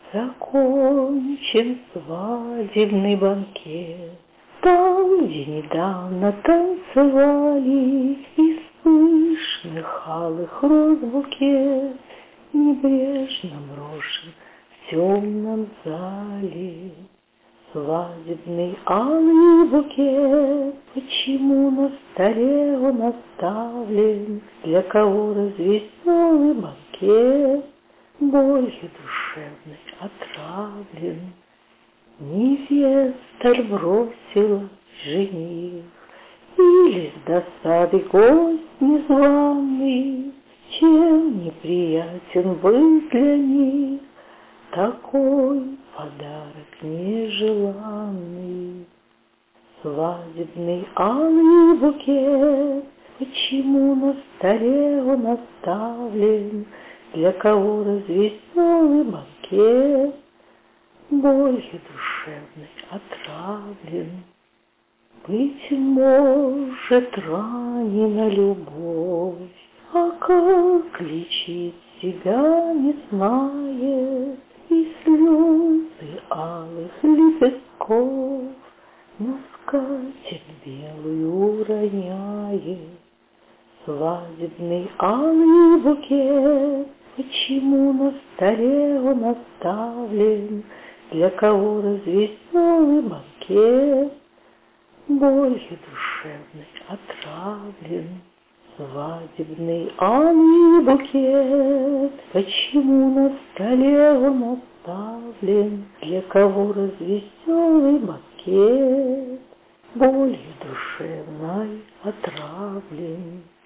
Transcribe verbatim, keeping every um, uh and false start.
Закончен свадебный банкет, там, где недавно танцевали, из пышных алых роз букет небрежно брошен в темном зале. Свадебный алый букет, почему на столе он оставлен? Для кого развеселый банкет болью душевной отравлен? Невеста ль бросила жених, или с досады гость незваный? Чем неприятен был для них такой подарок нежеланный? Свадебный алый букет, почему на столе он оставлен? Для кого развеселый банкет болью душевной отравлен? Быть может, ранена любовь, а как лечить себя не знает, и слезы алых лепестков на скатерть белую роняет. Свадебный алый букет, почему на столе он оставлен? Для кого развеселый банкет болью душевной отравлен? Свадебный алый букет, почему на столе он оставлен? Для кого развеселый банкет болью душевной отравлен?